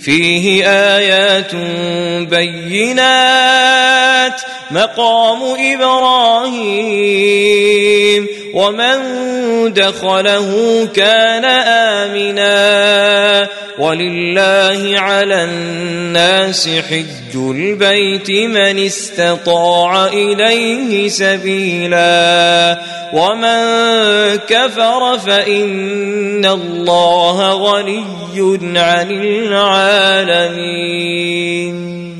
فيه آيات بينات مقام إبراهيم ومن دخله كان آمنا ولله على الناس حج البيت من استطاع إليه سبيلا ومن كفر فإن الله غني عن العالمين.